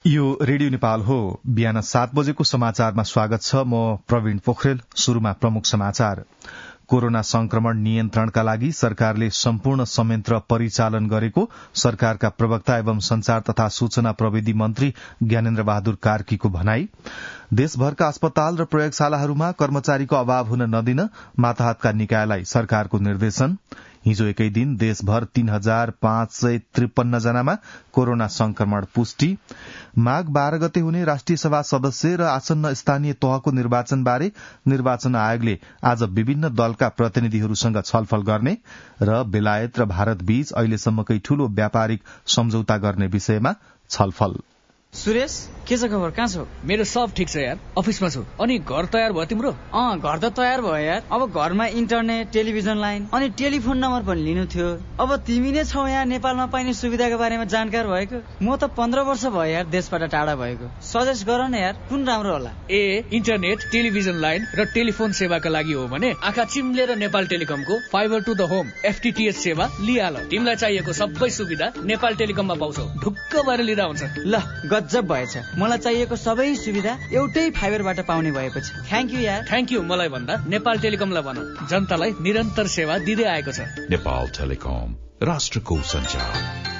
यो रेडियो नेपाल हो। बिहान 7 बजेको समाचारमा स्वागत छ। म प्रवीण पोखरेल। शुरूमा प्रमुख समाचार। कोरोना संक्रमण नियन्त्रणका लागि सरकारले सम्पूर्ण संयन्त्र परिचालन गरेको सरकारका प्रवक्ता एवं संचार तथा सूचना प्रविधि मन्त्री ज्ञानेन्द्र बहादुर कार्कीको भनाई। देशभरका अस्पताल र प्रयोगशालाहरूमा कर्मचारीको अभाव हुन नदिन मातहतका निकायलाई सरकारको निर्देशन। हिजो एकै दिन देशभर 3,553 जनामा कोरोना संक्रमण पुष्टि। माघ 12 गते हुने राष्ट्रिय सभा सदस्य र आसन्न स्थानीय तहको निर्वाचनबारे निर्वाचन आयोगले आज विभिन्न दलका प्रतिनिधिहरूसँग छलफल गर्ने र बेलायत र भारत बीच अहिलेसम्मकै ठूलो व्यापारिक सम्झौता गर्ने विषयमा छलफल। सुरेश, के छ खबर? कहाँ छौ? मेरो सब ठिक छ यार, अफिसमा छु। अनि घर तयार भयो तिम्रो? घर त तयार भयो यार। अब घरमा इन्टरनेट, टेलिभिजन लाइन अनि टेलिफोन नम्बर पनि लिनु थियो। अब तिमी नै छौ यहाँ नेपालमा पाइने सुविधाको बारेमा जानकार भएको। म त 15 वर्ष भयो यार देशबाट टाढा भएको। सजेस्ट गर न यार, कुन राम्रो होला? इन्टरनेट, टेलिभिजन लाइन र टेलिफोन सेवाका लागि हो भने आँखा चिम्लेर नेपाल टेलिकमको fibre to the home FTTH सेवा लिहाल। तिमीलाई चाहिएको सबै सुविधा नेपाल टेलिकममा पाउँछौ। ढुक्क भएर लिँदा हुन्छ। ल, गजब भएछ। मलाई चाहिएको सबै सुविधा एउटै फाइबरबाट पाउने भएपछि थ्याङ्क यू यार। थ्याङ्क यू मलाई भन्दा नेपाल टेलिकमलाई भन। जनतालाई निरन्तर सेवा दिँदै आएको छ। नेपाल टेलिकम, राष्ट्रको सञ्चार।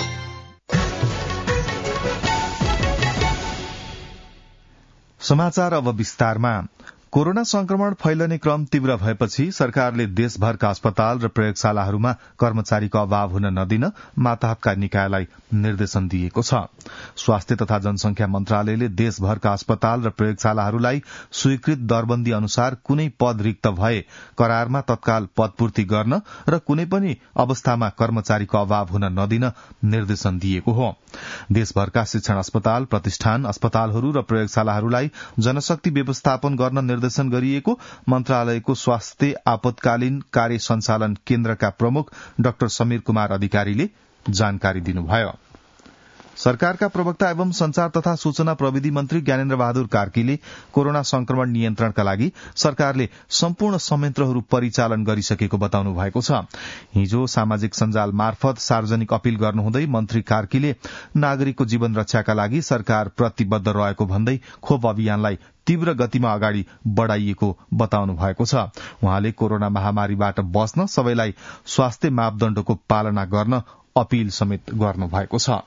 समाचार अब विस्तारमा। कोरोना संक्रमण फैलने क्रम तीव्र भएपछि सरकारले देशभरका अस्पताल र प्रयोगशालाहरूमा कर्मचारीको अभाव हुन नदिन मातहतका निकायलाई निर्देशन दिएको छ। स्वास्थ्य तथा जनसंख्या मन्त्रालयले देशभरका अस्पताल र प्रयोगशालाहरूलाई स्वीकृत दरबन्दी अनुसार कुनै पद रिक्त भए करारमा तत्काल पदपूर्ति गर्न र कुनै पनि अवस्थामा कर्मचारीको अभाव हुन नदिन निर्देशन दिएको हो। देशभरका शिक्षण अस्पताल, प्रतिष्ठान, अस्पतालहरू र प्रयोगशालाहरूलाई जनशक्ति व्यवस्थापन गर्न निर्देशन गरिएको मन्त्रालयको स्वास्थ्य आपतकालीन कार्य सञ्चालन केन्द्रका प्रमुख डाक्टर समीर कुमार अधिकारीले जानकारी दिनुभयो। सरकारका प्रवक्ता एवं संचार तथा सूचना प्रविधि मन्त्री ज्ञानेन्द्र बहादुर कार्कीले कोरोना संक्रमण नियन्त्रणका लागि सरकारले सम्पूर्ण संयन्त्रहरू परिचालन गरिसकेको बताउनु भएको छ। हिजो सामाजिक सञ्जाल मार्फत सार्वजनिक अपील गर्नुहुँदै मन्त्री कार्कीले नागरिकको जीवन रक्षाका लागि सरकार प्रतिबद्ध रहेको भन्दै खोप अभियानलाई तीव्र गतिमा अगाडि बढ़ाइएको बताउनु भएको छ। उहाँले कोरोना महामारीबाट बच्न सबैलाई स्वास्थ्य मापदण्डको पालना गर्न अपील समेत गर्नु भएको छ।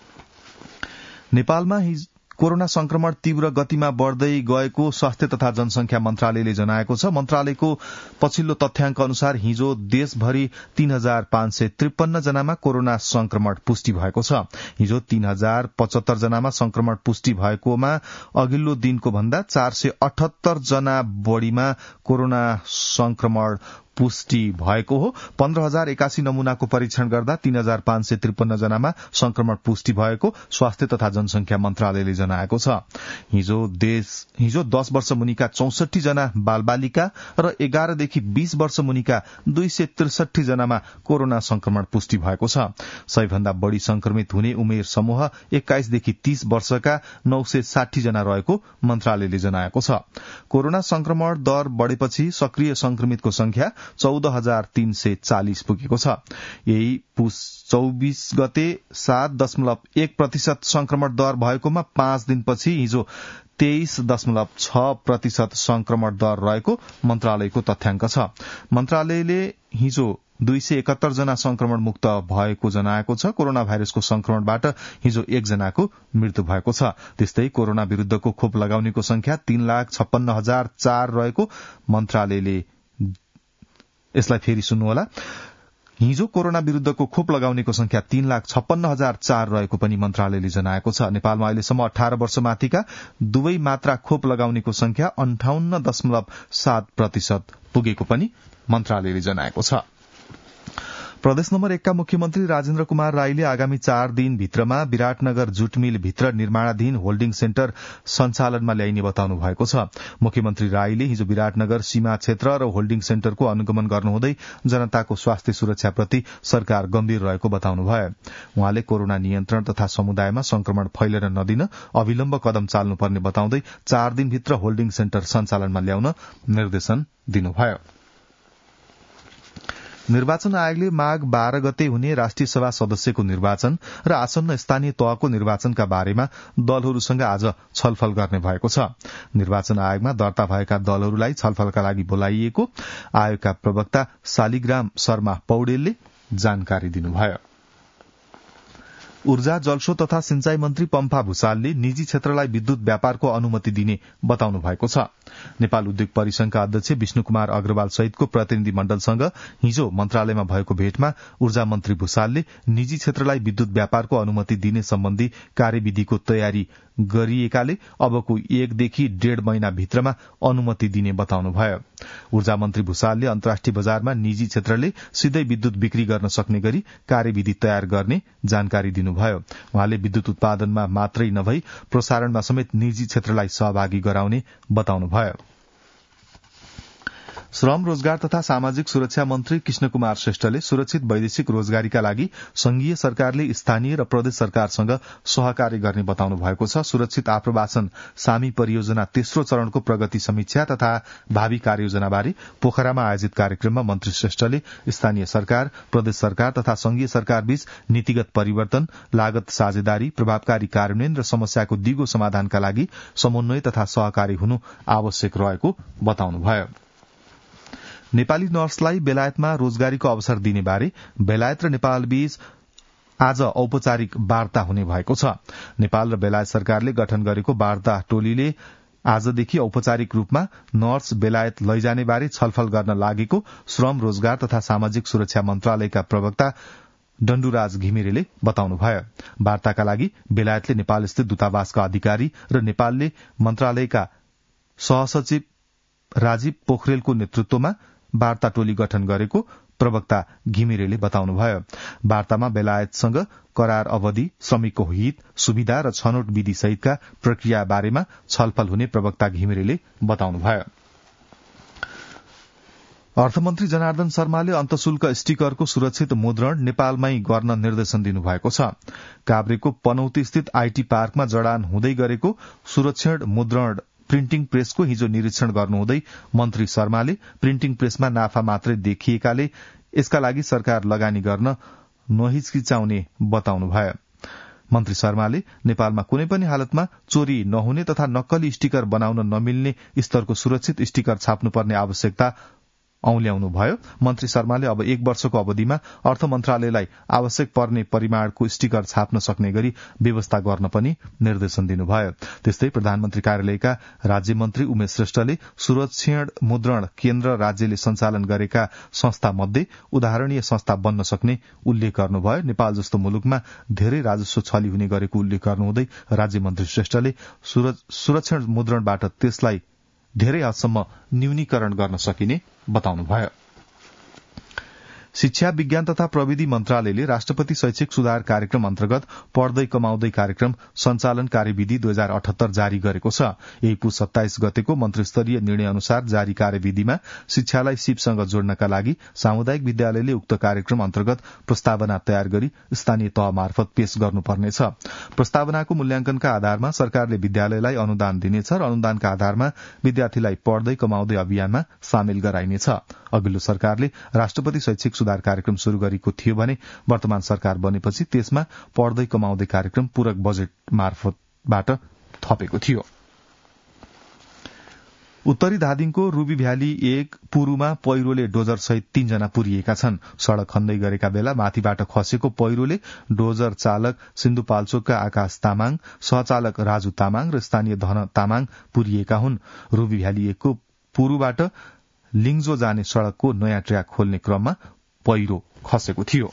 नेपालमा कोरोना संक्रमण तीव्र गतिमा बढ़दै गएको स्वास्थ्य तथा जनसंख्या मन्त्रालयले जनाएको छ। मन्त्रालयको पछिल्लो तथ्याङ्क अनुसार हिजो देशभरि 3,553 जनामा कोरोना संक्रमण पुष्टि भएको छ। हिजो 3,075 जनामा संक्रमण पुष्टि भएकोमा अघिल्लो दिनको भन्दा 478 जना बढ़ीमा कोरोना संक्रमण पुष्टि भएको हो। 15,081 नमूनाको परीक्षण गर्दा 3,553 जनामा संक्रमण पुष्टि भएको स्वास्थ्य तथा जनसंख्या मन्त्रालयले जनाएको छ। हिजो 10 वर्ष मुनिका 64 जना बालबालिका र 11 देखि 20 वर्ष मुनिका 263 जनामा कोरोना संक्रमण पुष्टि भएको छ। सबैभन्दा बढ़ी संक्रमित हुने उमेर समूह 21 देखि 30 वर्षका 960 जना रहेको मन्त्रालयले जनाएको छ। कोरोना संक्रमण दर बढ़ेपछि सक्रिय संक्रमितको संख्या 14,340 पुगेको छ। यही पुस 24 गते 7.1% संक्रमण दर भएकोमा 5 दिनपछि हिजो 23.6% संक्रमण दर रहेको मन्त्रालयको तथ्याङ्क छ। मन्त्रालयले हिजो 271 जना संक्रमण मुक्त भएको जनाएको छ। कोरोना भाइरसको संक्रमणबाट हिजो 1 जनाको मृत्यु भएको छ। त्यस्तै कोरोना विरूद्धको खोप लगाउनेको संख्या 3,56,004 रहेको मन्त्रालयले यसलाई फेरि सुन्नुहोला। हिजो कोरोना विरूद्धको खोप लगाउनेको संख्या 3,56,004 रहेको पनि मन्त्रालयले जनाएको छ। नेपालमा अहिलेसम्म 18 वर्षमाथिका दुवै मात्रा खोप लगाउनेको संख्या 58.7% पुगेको पनि मन्त्रालयले जनाएको छ। प्रदेश नम्बर 1 का मुख्यमन्त्री राजेन्द्र कुमार राईले आगामी 4 दिनभित्रमा विराटनगर जुट मिल भित्र निर्माणाधीन होल्डिङ सेन्टर सञ्चालनमा ल्याइने बताउनु भएको छ। मुख्यमन्त्री राईले हिजो विराटनगर सीमा क्षेत्र र होल्डिङ सेन्टरको अनुगमन गर्नुहुँदै जनताको स्वास्थ्य सुरक्षाप्रति सरकार गम्भीर रहेको बताउनुभयो। उहाँले कोरोना नियन्त्रण तथा समुदायमा संक्रमण फैलिन नदिन अविलम्ब कदम चाल्नुपर्ने बताउँदै 4 दिनभित्र होल्डिङ सेन्टर सञ्चालनमा ल्याउन निर्देशन दिनुभयो। निर्वाचन आयोगले माघ 12 गते हुने राष्ट्रिय सभा सदस्यको निर्वाचन र आसन्न स्थानीय तहको निर्वाचनका बारेमा दलहरूसँग आज छलफल गर्ने भएको छ। निर्वाचन आयोगमा दर्ता भएका दलहरूलाई छलफलका लागि बोलाइएको आयोगका प्रवक्ता शालिग्राम शर्मा पौडेलले जानकारी दिनुभयो। ऊर्जा जलस्रोत तथा सिंचाई मन्त्री पम्फा भूषालले निजी क्षेत्रलाई विद्युत व्यापारको अनुमति दिने बताउनु भएको छ। नेपाल उद्योग परिसंघका अध्यक्ष विष्णु कुमार अग्रवाल सहितको प्रतिनिधि मण्डलसँग हिजो मन्त्रालयमा भएको भेटमा ऊर्जा मन्त्री भूषालले निजी क्षेत्रलाई विद्युत व्यापारको अनुमति दिने सम्बन्धी कार्यविधिको तयारी गरिएकाले अबको 1 देखि 1.5 महिना भित्रमा अनुमति दिने बताउनुभयो। ऊर्जा मन्त्री भूषालले अन्तर्राष्ट्रिय बजारमा निजी क्षेत्रले सिधै विद्युत बिक्री गर्न सक्ने गरी कार्यविधि तयार गर्ने जानकारी दिनुभयो। उहाँले विद्युत उत्पादनमा मात्रै नभई प्रसारणमा समेत निजी क्षेत्रलाई सहभागी गराउने बताउनुभयो। श्रम रोजगार तथा सामाजिक सुरक्षा मन्त्री कृष्ण कुमार श्रेष्ठले सुरक्षित वैदेशिक रोजगारीका लागि संघीय सरकारले स्थानीय र प्रदेश सरकारसँग सहकार्य गर्ने बताउनु भएको छ। सुरक्षित आप्रवासन सामी परियोजना तेस्रो चरणको प्रगति समीक्षा तथा भावी कार्ययोजनाबारे पोखरामा आयोजित कार्यक्रममा मन्त्री श्रेष्ठले स्थानीय सरकार, प्रदेश सरकार तथा संघीय सरकारबीच नीतिगत परिवर्तन, लागत साझेदारी, प्रभावकारी कार्यान्वयन र समस्याको दिगो समाधानका लागि समन्वय तथा सहकारी हुनु आवश्यक रहेको बताउनुभयो। नेपाली नर्सलाई बेलायतमा रोजगारीको अवसर दिने बारे बेलायत र नेपाल बीच आज औपचारिक वार्ता हुने भएको छ। नेपाल र बेलायत सरकारले गठन गरेको वार्ता टोलीले आजदेखि औपचारिक रूपमा नर्स बेलायत लैजाने बारे छलफल गर्न लागेको श्रम रोजगार तथा सामाजिक सुरक्षा मन्त्रालयका प्रवक्ता डण्डुराज घिमिरेले बताउनुभयो। वार्ताका लागि बेलायतले नेपालस्थित दूतावासका अधिकारी र नेपालले मन्त्रालयका सहसचिव राजीव पोखरेलको नेतृत्वमा वार्ता टोली गठन गरेको प्रवक्ता घिमिरेले बताउनुभयो। वार्तामा बेलायतसँग करार अवधि, श्रमिकको हित, सुविधा र छनौट विधि सहितका प्रक्रिया बारेमा छलफल हुने प्रवक्ता घिमिरेले बताउनुभयो। अर्थमन्त्री जनार्दन शर्माले अन्तशुल्क स्टिकरको सुरक्षित मुद्रण नेपालमै गर्न निर्देशन दिनुभएको छ। काभ्रेको पनौती स्थित आईटी पार्कमा जडान हुँदै गरेको सुरक्षित मुद्रण प्रिन्टिङ प्रेसको हिजो निरीक्षण गर्नुहुँदै मन्त्री शर्माले प्रिन्टिङ प्रेसमा नाफा मात्रै देखिएकाले यसका लागि सरकार लगानी गर्न नहिचकिचाउने बताउनुभयो। मन्त्री शर्माले नेपालमा कुनै पनि हालतमा चोरी नहुने तथा नक्कली स्टिकर बनाउन नमिल्ने स्तरको सुरक्षित स्टिकर छाप्नुपर्ने आवश्यकता औल्याउनुभयो। मन्त्री शर्माले अब 1 वर्षको अवधिमा अर्थ मन्त्रालयलाई आवश्यक पर्ने परिमाणको स्टिकर छाप्न सक्ने गरी व्यवस्था गर्न पनि निर्देशन दिनुभयो। त्यस्तै प्रधानमन्त्री कार्यालयका राज्य मन्त्री उमेश श्रेष्ठले सुरक्षित मुद्रण केन्द्र राज्यले सञ्चालन गरेका संस्था मध्ये उदाहरणीय संस्था बन्न सक्ने उल्लेख गर्नुभयो। नेपाल जस्तो मुलुकमा धेरै राजस्व छली हुने गरेको उल्लेख गर्नुहुँदै राज्य मन्त्री श्रेष्ठले सुरक्षित मुद्रणबाट त्यसलाई धेरै हदसम्म न्यूनीकरण गर्न सकिने बताउनुभयो। शिक्षा विज्ञान तथा प्रविधि मन्त्रालयले राष्ट्रपति शैक्षिक सुधार कार्यक्रम अन्तर्गत पढ्दै कमाउँदै कार्यक्रम सञ्चालन कार्यविधि 2078 जारी गरेको छ। यही पुस 27 गतेको मन्त्रीस्तरीय निर्णय अनुसार जारी कार्यविधिमा शिक्षालाई सिपसँग जोड्नका लागि सामुदायिक विद्यालयले उक्त कार्यक्रम अन्तर्गत प्रस्तावना तयार गरी स्थानीय तह मार्फत पेश गर्नुपर्नेछ। प्रस्तावनाको मूल्याङ्कनका आधारमा सरकारले विद्यालयलाई अनुदान दिनेछ र अनुदानका आधारमा विद्यार्थीलाई पढ्दै कमाउँदै अभियानमा सामेल गराइनेछ। अघिल्लो सरकारले राष्ट्रपति शैक्षिक सुधार कार्यक्रम शुरू गरेको थियो भने वर्तमान सरकार बनेपछि त्यसमा पढ्दै कमाउँदै कार्यक्रम पूरक बजेट मार्फतबाट थपेको थियो। उत्तरी धादिङको रूबी भ्याली 1 पुरूमा पहिरोले डोजर सहित 3 जना पुरिएका छन्। सड़क खन्दै गरेका बेला माथिबाट खसेको पहिरोले डोजर चालक सिन्धुपाल्चोकका आकाश तामाङ, सहचालक राजु तामाङ र स्थानीय धन तामाङ पुरिएका हुन्। रूबी भ्याली 1 को पुरूबाट लिङ्जो जाने सड़कको नयाँ ट्र्याक खोल्ने क्रममा पहिरो खसेको थियो।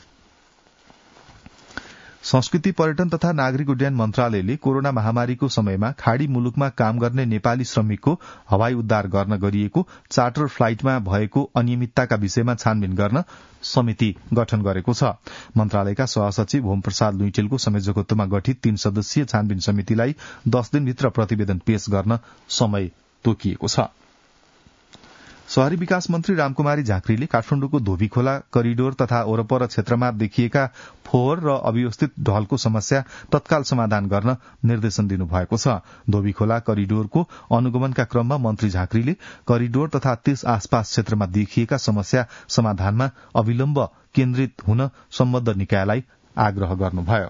संस्कृति पर्यटन तथा नागरिक उड्डयन मन्त्रालयले कोरोना महामारीको समयमा खाड़ी मुलुकमा काम गर्ने नेपाली श्रमिकको हवाई उद्धार गर्न गरिएको चार्टर फ्लाइटमा भएको अनियमितताका विषयमा छानबिन गर्न समिति गठन गरेको छ। मन्त्रालयका सहसचिव होमप्रसाद लुइटेलको संयोजकत्वमा गठित 3 सदस्यीय छानबिन समितिलाई 10 दिनभित्र प्रतिवेदन पेश गर्न समय तोकिएको छ। शहरी विकास मन्त्री रामकुमारी झाँक्रीले काठमाडौँको धोबीखोला करिडोर तथा वरपर क्षेत्रमा देखिएका फोहोर र अव्यवस्थित ढलको समस्या तत्काल समाधान गर्न निर्देशन दिनुभएको छ। धोबीखोला करिडोरको अनुगमनका क्रममा मन्त्री झाँक्रीले करिडोर तथा त्यस आसपास क्षेत्रमा देखिएका समस्या समाधानमा अविलम्ब केन्द्रित हुन सम्बद्ध निकायलाई आग्रह गर्नुभयो।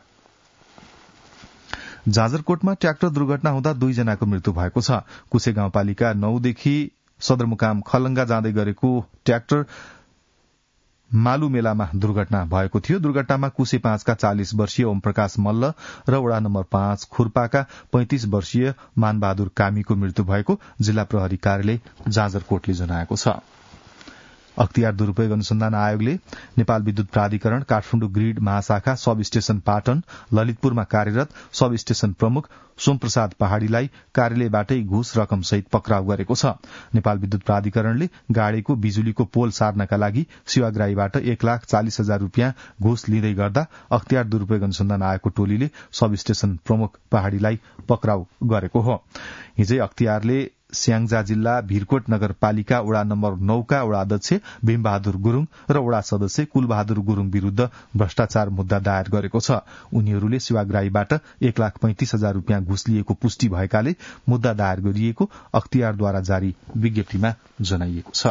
जाजरकोटमा ट्र्याक्टर दुर्घटना हुँदा 2 जनाको मृत्यु भएको छ। कुसे गाउँपालिका 9 देखि सदरमुकाम खलंगा जाँदै गरेको ट्र्याक्टर मालु मेलामा दुर्घटना भएको थियो। दुर्घटनामा कुसे 5 का 40 वर्षीय ओम प्रकाश मल्ल र वडा नम्बर 5 खुर्पाका 35 वर्षीय मानबहादुर कामीको मृत्यु भएको जिल्ला प्रहरी कार्यालय जाजरकोटले जनाएको छ। अख्तियार दुरूपयोग अनुसन्धान आयोगले नेपाल विद्युत प्राधिकरण काठमाडौँ ग्रिड महाशाखा सब स्टेशन पाटन ललितपुरमा कार्यरत सब स्टेशन प्रमुख सोमप्रसाद पहाड़ीलाई कार्यालयबाटै घुस रकम सहित पक्राउ गरेको छ। नेपाल विद्युत प्राधिकरणले गाडेको बिजुलीको पोल सार्नका लागि सेवाग्राहीबाट 1,40,000 रूपियाँ घुस लिँदै गर्दा अख्तियार दुरूपयोग अनुसन्धान आयोगको टोलीले सब स्टेशन प्रमुख पहाड़ीलाई पक्राउ गरेको हो। हिजै अख्तियारले स्याङ्जा जिल्ला भिरकोट नगरपालिका वडा नम्बर 9 का वडा अध्यक्ष भीमबहादुर गुरूङ र वडा सदस्य कुलबहादुर गुरूङ विरूद्ध भ्रष्टाचार मुद्दा दायर गरेको छ। उनीहरूले सेवाग्राहीबाट 1,35,000 रूपियाँ घुस लिएको पुष्टि भएकाले मुद्दा दायर गरिएको अख्तियारद्वारा जारी विज्ञप्तिमा जनाइएको छ।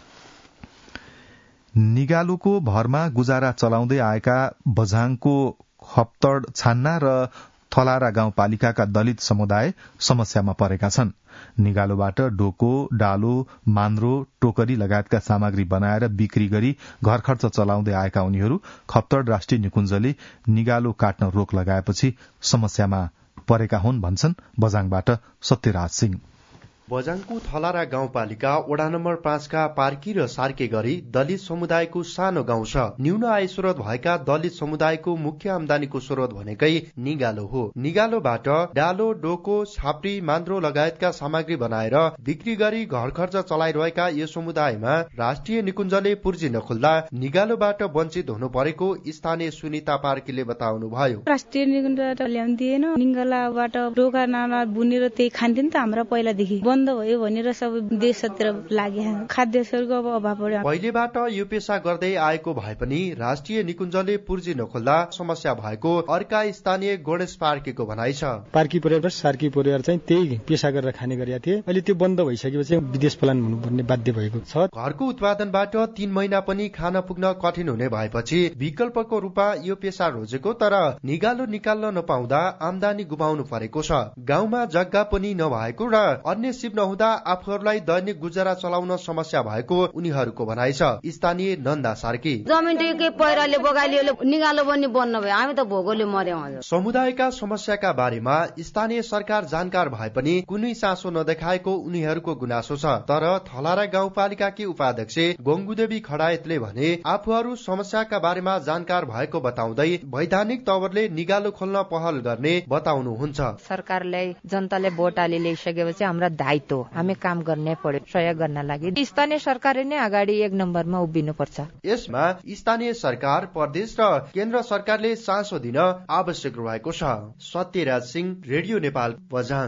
निगालोको भरमा गुजारा चलाउँदै आएका बझाङको हप्तड छान्ना र थलारा गाउँपालिकाका दलित समुदाय समस्यामा परेका छन्। निगालोबाट डोको, डालो, मान्द्रो, टोकरी लगायतका सामग्री बनाएर बिक्री गरी घर खर्च चलाउँदै आएका उनीहरू खप्तड राष्ट्रिय निकुञ्जले निगालो काट्न रोक लगाएपछि समस्यामा परेका हुन् भन्छन् बझाङबाट सत्यराज सिंह। बझाङको थलारा गाउँपालिका वडा नम्बर 5 का पार्की र सार्के गरी दलित समुदायको सानो गाउँ छ। न्यून आय स्रोत भएका दलित समुदायको मुख्य आमदानीको स्रोत भनेकै निगालो हो। निगालोबाट डालो, डोको, छाप्री, मान्द्रो लगायतका सामग्री बनाएर बिक्री गरी घर खर्च चलाइरहेका यो समुदायमा राष्ट्रिय निकुञ्जले पुर्जी नखोल्दा निगालोबाट वञ्चित हुनु परेको स्थानीय सुनिता पार्कीले बताउनुभयो। राष्ट्रिय निकुञ्ज ल्याउँदिएन, निगालाबाट डोका नाला बुनेर त्यही खान्थ्यो नि त हाम्रो पहिलादेखि बन्द भयो भनेर सबै देशतिर लागे। खाद्यशस्यको अब अभाव बढ्यो। पहिलेबाट यो पेशा गर्दै आएको भए पनि राष्ट्रिय निकुञ्जले पुर्जी नखोल्दा समस्या भएको अर्का स्थानीय गणेश पार्कीको भनाइ छ। पार्की परिवार सार्की परिवार चाहिँ त्यही पेशा गरेर खाने गरेका थिए। अहिले त्यो बन्द भइसकेपछि विदेश पलायन हुनुपर्ने बाध्य भएको छ। घरको उत्पादनबाट 3 महिना पनि खान पुग्न कठिन हुने भएपछि विकल्पको रूपमा यो पेशा रोजेको तर निगालो निकाल्न नपाउँदा आमदानी गुमाउनु परेको छ। गाउँमा जग्गा पनि नभएको र अन्य नहुँदा आफूहरूलाई दैनिक गुजारा चलाउन समस्या भएको उनीहरूको भनाइ छ। स्थानीय नन्दा सार्की जमिन पहिराले बगालियोले निगालो पनि बन्न भयो, हामी त भोगोले मर्यौं। समुदायका समस्याका बारेमा स्थानीय सरकार जानकार भए पनि कुनै चासो नदेखाएको उनीहरूको गुनासो छ। तर थलारा गाउँपालिकाकी उपाध्यक्ष गंगुदेवी खडायतले भने आफूहरू समस्याका बारेमा जानकार भएको बताउँदै वैधानिक तवरले निगालो खोल्न पहल गर्ने बताउनुहुन्छ। सरकारलाई जनताले भोट हाली ल्याइसकेपछि हाम्रा दायित्व हामी काम गर्ने पर्यो। सहयोग गर्न लागि स्थानीय सरकारले नै अगाडि 1 नम्बरमा उभिनु पर्छ। यसमा स्थानीय सरकार, प्रदेश र केन्द्र सरकारले चासो दिन आवश्यक रहेको छ। सत्यराज सिंह, रेडियो नेपाल, बझाङ।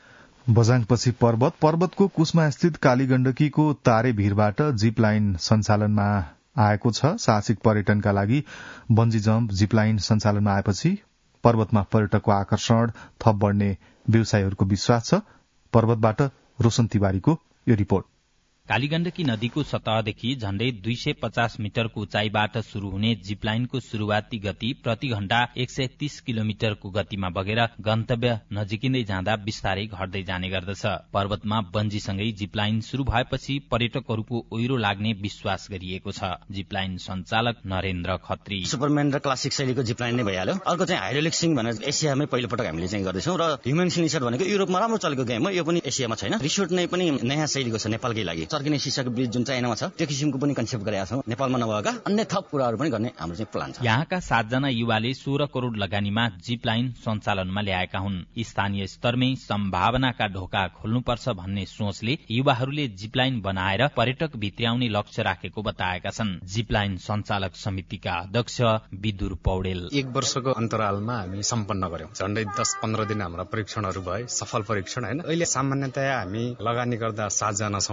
बझाङपछि पर्वतको कुस्मा स्थित कालीगण्डकीको तारे भीरबाट जिप लाइन सञ्चालनमा आएको छ। साहसिक पर्यटनका लागि बन्जी जम्प जिप लाइन सञ्चालनमा आएपछि पर्वतमा पर्यटकको आकर्षण थप बढ्ने व्यवसायीहरूको विश्वास छ। पर्वतबाट रोशन तिवारीको यो रिपोर्ट। कालीगण्डकी नदीको सतहदेखि झण्डै 250 मिटरको उचाइबाट शुरू हुने जिपलाइनको शुरूआती गति प्रति घण्टा 130 किलोमिटरको गतिमा बगेर गन्तव्य नजिकिँदै जाँदा बिस्तारै घट्दै जाने गर्दछ। पर्वतमा बन्जीसँगै जिपलाइन शुरू भएपछि पर्यटकहरूको ओहिरो लाग्ने विश्वास गरिएको छ। जिपलाइन सञ्चालक नरेन्द्र खत्री सुपरम्यान र क्लासिक शैलीको जिपलाइन नै भइहाल्यो। अर्को चाहिँ हाइड्रोलिक स्विङ भनेर एसियामै पहिलो पटक हामीले चाहिँ गर्दैछौँ र ह्युमन स्लिङसट भनेको युरोपमा राम्रो चलेको गेम हो, यो पनि एसियामा छैन। रिसोर्ट नै पनि नयाँ शैलीको छ नेपालकै लागि। चर्किने सिसाको ब्रिज जुन चाइनामा छ त्यो किसिमको पनि कन्सेप्ट गरेका छौँ। नेपालमा नभएका अन्य थप कुराहरू पनि गर्ने हाम्रो चाहिँ प्लान छ। यहाँका 7 जना युवाले 16 करोड़ लगानीमा जिप लाइन सञ्चालनमा ल्याएका हुन्। स्थानीय स्तरमै सम्भावनाका ढोका खोल्नुपर्छ भन्ने सोचले युवाहरूले जिप लाइन बनाएर पर्यटक भित्र्याउने लक्ष्य राखेको बताएका छन्। जिप लाइन सञ्चालक समितिका अध्यक्ष विदुर पौडेल 1 वर्षको अन्तरालमा हामी सम्पन्न गर्यौं। झण्डै 10-15 दिन हाम्रा परीक्षणहरू भए, सफल परीक्षण हैन। अहिले सामान्यतया हामी लगानी गर्दा 7 जना छौं, अरु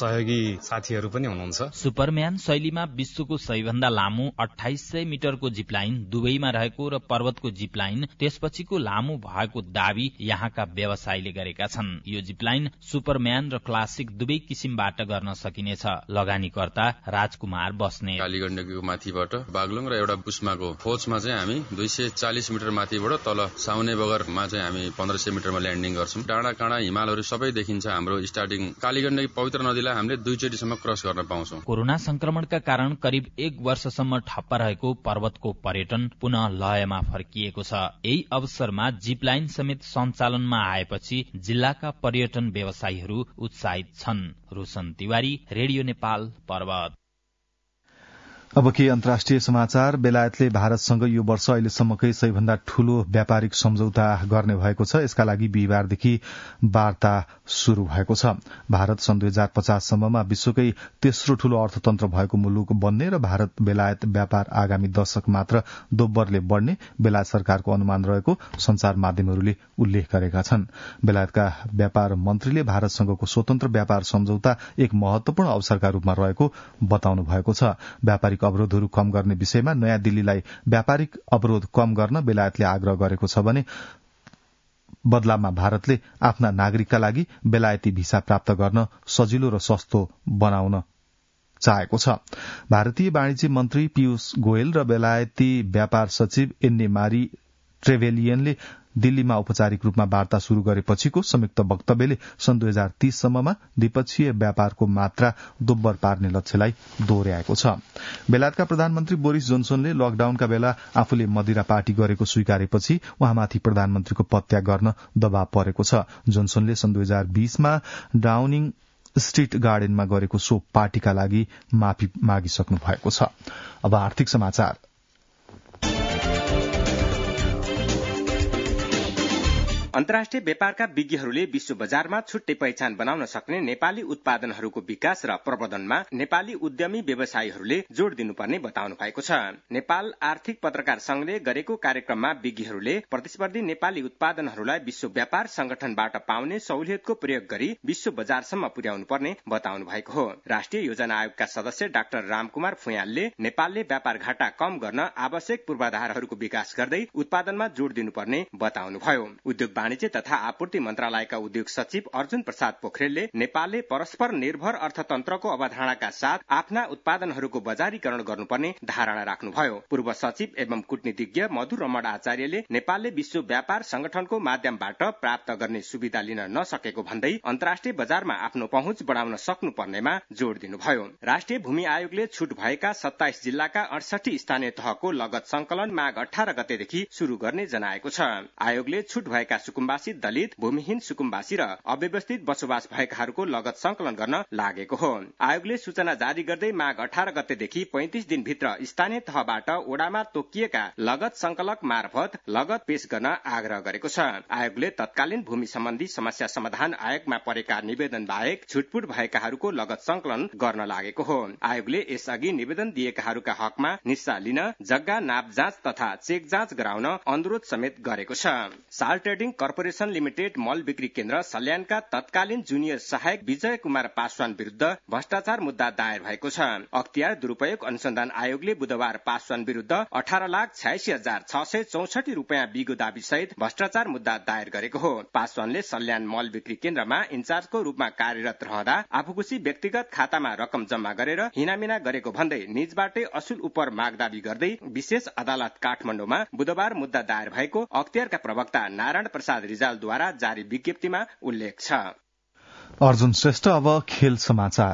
सहयोगी साथीहरू पनि हुनुहुन्छ। सुपरम्यान शैलीमा विश्वको सबैभन्दा लामो 2800 मिटरको जिपलाइन दुबईमा रहेको र पर्वतको जिपलाइन त्यसपछिको लामो भएको दावी यहाँका व्यवसायीले गरेका छन्। यो जिपलाइन सुपरम्यान र क्लासिक दुवै किसिमबाट गर्न सकिनेछ। लगानीकर्ता राजकुमार बस्ने कालीगण्डकीको माथिबाट बागलुङ र एउटा पुस्माको फोचमा चाहिँ हामी 240 मिटर माथिबाट तल साउने बगरमा चाहिँ हामी 1500 मिटरमा ल्यान्डिङ गर्छौं। डाँडा काँडा हिमालहरू सबै देखिन्छ। हाम्रो स्टार्टिङ कालीगण्डकी पवित्र नदीलाई हामीले 2 चोटिसम्म क्रस गर्न पाउँछौं। कोरोना संक्रमणका कारण करिब 1 वर्षसम्म ठप्प रहेको पर्वतको पर्यटन पुनः लयमा फर्किएको छ। यही अवसरमा जिपलाइन समेत सञ्चालनमा आएपछि जिल्लाका पर्यटन व्यवसायीहरू उत्साहित छन्। रोशन तिवारी, रेडियो नेपाल, पर्वत। अब के अन्तर्राष्ट्रिय समाचार। बेलायतले भारतसँग यो वर्ष अहिलेसम्मकै सबैभन्दा ठूलो व्यापारिक सम्झौता गर्ने भएको छ। यसका लागि बिहिबारदेखि वार्ता शुरू भएको छ। भारत सन् 2050 सम्ममा विश्वकै तेस्रो ठूलो अर्थतन्त्र भएको मुलुक बन्ने र भारत बेलायत व्यापार आगामी दशक मात्र दोब्बरले बढ़ने बेलायत सरकारको अनुमान रहेको संचार माध्यमहरूले उल्लेख गरेका छन्। बेलायतका व्यापार मन्त्रीले भारतसँगको स्वतन्त्र व्यापार सम्झौता एक महत्वपूर्ण अवसरका रूपमा रहेको बताउनु भएको छ। व्यापारिक अवरोधहरू कम गर्ने विषयमा नयाँ दिल्लीलाई व्यापारिक अवरोध कम गर्न बेलायतले आग्रह गरेको छ भने बदलामा भारतले आफ्ना नागरिकका लागि बेलायती भिसा प्राप्त गर्न सजिलो र सस्तो बनाउन चाहेको छ। भारतीय वाणिज्य मन्त्री पीयूष गोयल र बेलायती व्यापार सचिव एन्ने मारी ट्रेभेलियनले दिल्लीमा औपचारिक रूपमा वार्ता शुरू गरेपछिको संयुक्त वक्तव्यले सन् 2030 सम्ममा द्विपक्षीय व्यापारको मात्रा दोब्बर पार्ने लक्ष्यलाई दोहोर्याएको छ। बेलायतका प्रधानमन्त्री बोरिस जोन्सनले लकडाउनका बेला आफूले मदिरा पार्टी गरेको स्वीकारेपछि उहाँमाथि प्रधानमन्त्रीको पदत्याग गर्न दबाव परेको छ। जोन्सनले सन् 2020 मा डाउनिङ स्ट्रीट गार्डनमा गरेको सो पार्टीका लागि माफी मागिसक्नु भएको छ। अब आर्थिक समाचार। अन्तर्राष्ट्रिय व्यापारका विज्ञहरूले विश्व बजारमा छुट्टै पहिचान बनाउन सक्ने नेपाली उत्पादनहरूको विकास र प्रवर्धनमा नेपाली उद्यमी व्यवसायीहरूले जोड़ दिनुपर्ने बताउनु भएको छ। नेपाल आर्थिक पत्रकार संघले गरेको कार्यक्रममा विज्ञहरूले प्रतिस्पर्धी नेपाली उत्पादनहरूलाई विश्व व्यापार संगठनबाट पाउने सहुलियतको प्रयोग गरी विश्व बजारसम्म पुर्याउनु पर्ने बताउनु भएको हो। राष्ट्रिय योजना आयोगका सदस्य डाक्टर रामकुमार फुयालले नेपालले व्यापार घाटा कम गर्न आवश्यक पूर्वाधारहरूको विकास गर्दै उत्पादनमा जोड़ दिनुपर्ने बताउनुभयो। उद्योग वाणिज्य तथा आपूर्ति मन्त्रालयका उद्योग सचिव अर्जुन प्रसाद पोखरेलले नेपालले परस्पर निर्भर अर्थतन्त्रको अवधारणाका साथ आफ्ना उत्पादनहरूको बजारीकरण गर्नुपर्ने धारणा राख्नुभयो। पूर्व सचिव एवं कूटनीतिज्ञ मधु रमण आचार्यले नेपालले विश्व व्यापार संगठनको माध्यमबाट प्राप्त गर्ने सुविधा लिन नसकेको भन्दै अन्तर्राष्ट्रिय बजारमा आफ्नो पहुँच बढ़ाउन सक्नुपर्नेमा जोड़ दिनुभयो। राष्ट्रिय भूमि आयोगले छुट भएका 27 जिल्लाका 68 स्थानीय तहको लगत संकलन माघ 18 गतेदेखि शुरू गर्ने जनाएको छ। आयोगले छुट भएका सुकुम्बासी, दलित, भूमिहीन सुकुम्बासी र अव्यवस्थित बसोबास भएकाहरूको लगत संकलन गर्न लागेको हो। आयोगले सूचना जारी गर्दै माघ 18 गतेदेखि 35 दिनभित्र स्थानीय तहबाट ओडामा तोकिएका लगत संकलक मार्फत लगत पेश गर्न आग्रह गरेको छ। आयोगले तत्कालीन भूमि सम्बन्धी समस्या समाधान आयोगमा परेका निवेदन बाहेक छुटपुट भएकाहरूको लगत संकलन गर्न लागेको हो। आयोगले यसअघि निवेदन दिएकाहरूका हकमा निस्सा लिन जग्गा नाप जाँच तथा चेक जाँच गराउन अनुरोध समेत गरेको छ। साल ट्रेडिङ कर्पोरेशन लिमिटेड मल बिक्री केन्द्र सल्यानका तत्कालीन जुनियर सहायक विजय कुमार पासवान विरूद्ध भ्रष्टाचार मुद्दा दायर भएको छ। अख्तियार दुरूपयोग अनुसन्धान आयोगले बुधबार पासवान विरूद्ध 18,86,664 रूपियाँ बिगो दाबी सहित भ्रष्टाचार मुद्दा दायर गरेको हो। पासवानले सल्यान मल बिक्री केन्द्रमा इन्चार्जको रूपमा कार्यरत रहँदा आफूकुशी व्यक्तिगत खातामा रकम जम्मा गरेर हिनामिना गरेको भन्दै निजबाटै असुल उपर माग दाबी गर्दै विशेष अदालत काठमाडौँमा बुधबार मुद्दा दायर भएको अख्तियारका प्रवक्ता नारायण प्रसाद रिजालद्वारा जारी विज्ञप्तिमा उल्लेख छ। अर्जुन श्रेष्ठ। अब खेल समाचार।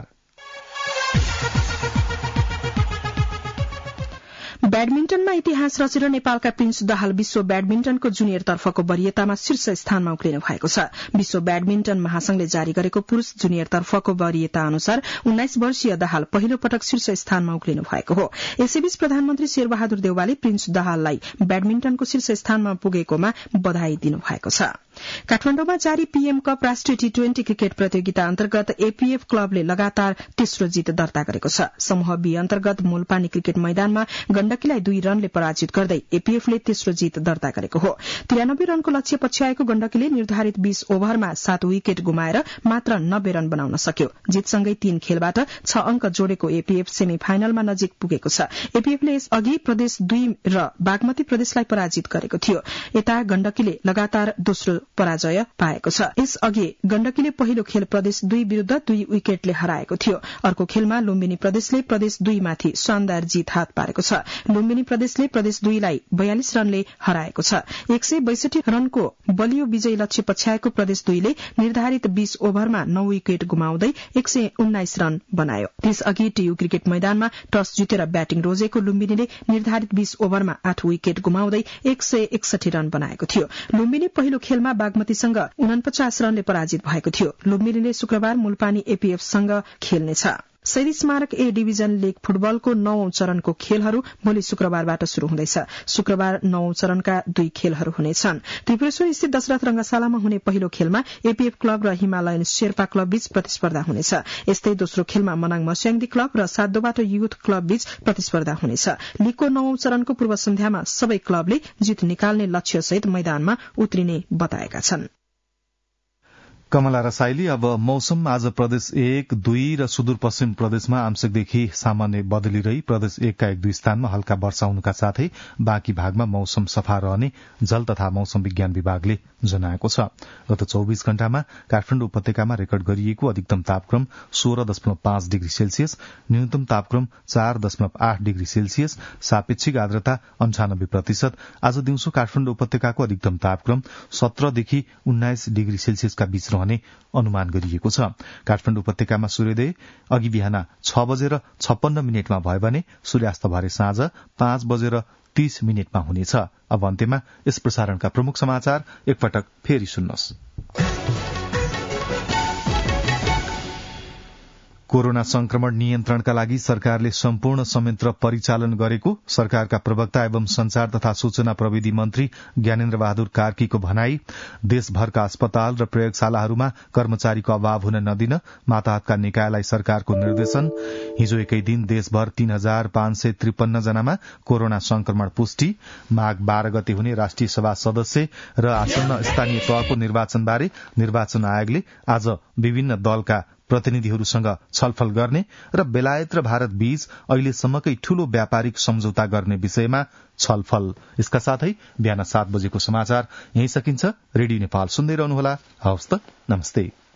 ब्याडमिन्टनमा इतिहास रचेर नेपालका प्रिन्स दाहाल विश्व ब्याडमिन्टनको जुनियर तर्फको वरियतामा शीर्ष स्थानमा उक्लिनु भएको छ। विश्व ब्याडमिन्टन महासंघले जारी गरेको पुरूष जुनियर तर्फको वरियता अनुसार 19 वर्षीय दाहाल पहिलो पटक शीर्ष स्थानमा उक्लिनु भएको हो। यसैबीच प्रधानमन्त्री शेरबहादुर देउवाले प्रिन्स दाहाललाई ब्याडमिन्टनको शीर्ष स्थानमा पुगेकोमा बधाई दिनुभएको छ। काठमाडौँमा जारी पीएम कप राष्ट्रिय T20 क्रिकेट प्रतियोगिता अन्तर्गत एपीएफ क्लबले लगातार तेस्रो जित दर्ता गरेको छ। समूह बी अन्तर्गत मूलपानी क्रिकेट मैदानमा गण्डकीलाई 2 रनले पराजित गर्दै एपीएफले तेस्रो जित दर्ता गरेको हो। 93 रनको लक्ष्य पछ्याएको गण्डकीले निर्धारित 20 ओभरमा 7 विकेट गुमाएर मात्र 90 रन बनाउन सक्यो। जितसँगै 3 खेलबाट 6 अंक जोडेको एपीएफ सेमी फाइनलमा नजिक पुगेको छ। एपीएफले यसअघि प्रदेश 2 र बागमती प्रदेशलाई पराजित गरेको थियो। यता गण्डकीले लगातार दोस्रो पराजय पाएको छ। यसअघि गण्डकीले पहिलो खेल प्रदेश 2 विरूद्ध 2 विकेटले हराएको थियो। अर्को खेलमा लुम्बिनी प्रदेशले प्रदेश 2 माथि शानदार जित हात पारेको छ। लुम्बिनी प्रदेशले प्रदेश 2 लाई 42 रनले हराएको छ। 162 रनको बलियो विजयी लक्ष्य पछ्याएको प्रदेश 2 ले निर्धारित 20 ओभरमा 9 विकेट गुमाउँदै 119 रन बनायो। त्यसअघि टीयू क्रिकेट मैदानमा टस जितेर ब्याटिङ रोजेको लुम्बिनीले निर्धारित 20 ओभरमा 8 विकेट गुमाउँदै 161 रन बनाएको थियो। लुम्बिनी पहिलो खेलमा बागमतीसँग 49 रनले पराजित भएको थियो। लुम्बिनीले शुक्रबार मूलपानी एपीएफसँग खेल्नेछ। शहीद स्मारक ए डिभिजन लीग फुटबलको 9औं चरणको खेलहरू भोलि शुक्रबारबाट शुरू हुँदैछ। शुक्रबार 9औं चरणका 2 खेलहरू हुनेछन्। त्रिपुरेश्वर स्थित दशरथ रंगशालामा हुने पहिलो खेलमा एपीएफ क्लब र हिमालयन शेर्पा क्लब बीच प्रतिस्पर्धा हुनेछ। यस्तै दोस्रो खेलमा मनाङ मस्याङदी क्लब र सातदोबाट युथ क्लब बीच प्रतिस्पर्धा हुनेछ। लीगको 9औं चरणको पूर्व सन्ध्यामा सबै क्लबले जित निकाल्ने लक्ष्यसहित मैदानमा उत्रिने बताएका छन्। कमला रसाइली। अब मौसम। आज प्रदेश 1, 2 र सुदूरपश्चिम प्रदेशमा आंशिकदेखि सामान्य बदली रही प्रदेश 1 का 1-2 स्थानमा हल्का वर्षा हुनुका साथै बाँकी भागमा मौसम सफा रहने जल तथा मौसम विज्ञान विभागले जनाएको छ। गत 24 घण्टामा काठमाडौँ उपत्यकामा रेकर्ड गरिएको अधिकतम तापक्रम 16.5 डिग्री सेल्सियस, न्यूनतम तापक्रम 4.8 डिग्री सेल्सियस, सापेक्षिक आर्द्रता 98%। आज दिउँसो काठमाडौँ उपत्यकाको अधिकतम तापक्रम 17 देखि 19 डिग्री सेल्सियसका बीच रहने अनुमान गरिएको छ। काठमाडौँ उपत्यकामा सूर्योदय अघि बिहान 6:56 भयो भने सूर्यास्त भरे साँझ 5:30 हुनेछ। अब अन्त्यमा यस प्रसारणका प्रमुख समाचार एकपटक फेरि सुन्नुहोस्। कोरोना संक्रमण नियन्त्रणका लागि सरकारले सम्पूर्ण संयन्त्र परिचालन गरेको सरकारका प्रवक्ता एवं संचार तथा सूचना प्रविधि मन्त्री ज्ञानेन्द्र बहादुर कार्कीको भनाई। देशभरका अस्पताल र प्रयोगशालाहरूमा कर्मचारीको अभाव हुन नदिन मातहतका निकायलाई सरकारको निर्देशन। हिजो एकै दिन देशभर 3,553 जनामा कोरोना संक्रमण पुष्टि। माघ 12 गते हुने राष्ट्रिय सभा सदस्य र आसन्न स्थानीय तहको निर्वाचनबारे निर्वाचन आयोगले आज विभिन्न दलका प्रतिनिधिहरूसँग छलफल गर्ने र बेलायत र भारत बीच अहिलेसम्मकै ठूलो व्यापारिक सम्झौता गर्ने विषयमा छलफल। यसका साथै बिहान 7 बजेको समाचार यही सकिन्छ। रेडियो नेपाल सुन्दै रहनुहोला। हवस् त, नमस्ते।